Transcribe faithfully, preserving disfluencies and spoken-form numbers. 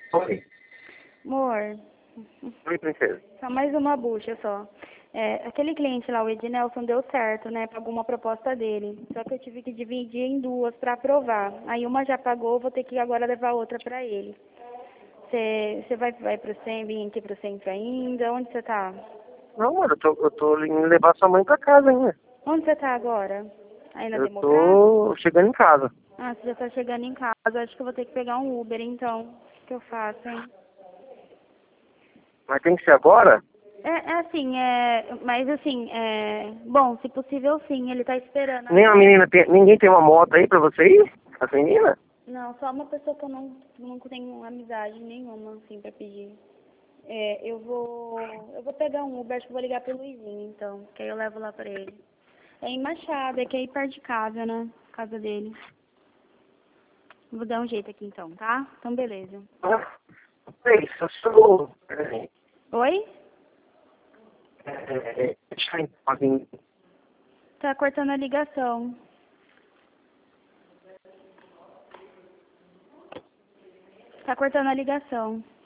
Oi. Amor, Oi, princesa. só mais uma bucha só. É, aquele cliente lá, o Ednelson, deu certo, né? Pagou uma proposta dele. Só que eu tive que dividir em duas para aprovar. Aí uma já pagou, vou ter que agora levar outra para ele. Você vai, vai pro centro, vir aqui pro centro ainda? Onde você tá? Não, mano, eu tô, eu tô indo levar sua mãe pra casa ainda. Onde você tá agora? Aí na Eu Democrata? tô chegando em casa. Ah, você já tá chegando em casa. Acho que eu vou ter que pegar um Uber, então. O que eu faço, hein? Mas tem que ser agora? É, é assim, é... Mas assim, é... Bom, se possível, sim. Ele tá esperando. Nem a menina tem, ninguém tem uma moto aí pra você ir? As meninas? Não, só uma pessoa que eu não, não tenho amizade nenhuma, assim, pra pedir. É, eu vou... Eu vou pegar um Uber, acho que eu vou ligar pro Luizinho, então. Que aí eu levo lá pra ele. É em Machado, é que é aí perto de casa, né? Casa dele. Vou dar um jeito aqui, então, tá? Então, beleza. Ah, é isso, eu sou... É, Oi? é, deixa eu ir. Tá cortando a ligação. Tá cortando a ligação.